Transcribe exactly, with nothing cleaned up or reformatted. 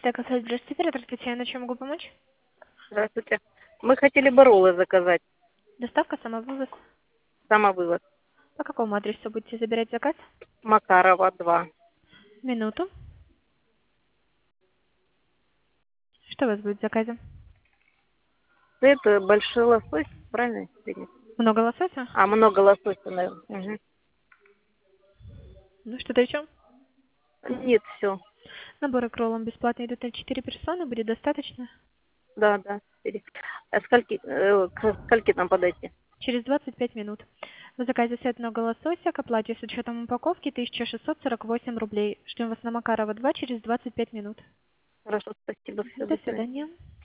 Так, здравствуйте, оператор Татьяна, чем могу помочь? Здравствуйте. Мы хотели бы роллы заказать. Доставка, самовывоз. Самовывоз. По какому адресу будете забирать заказ? Макарова, два. Минуту. Что у вас будет в заказе? Это большой лосось, правильно? Или нет? Много лосося? А, много лосося, наверное. Ну, что-то еще? Угу. Нет, все. Наборы к роллам бесплатно идут на четыре персоны, будет достаточно? Да, да. Четыре. А скольки, э, к скольки там подойти? Через двадцать пять минут. В заказе сет много лосося, к оплате с учетом упаковки тысяча шестьсот сорок восемь рублей. Ждем вас на Макарова два через двадцать пять минут. Хорошо, спасибо. Все, До до свидания. свидания.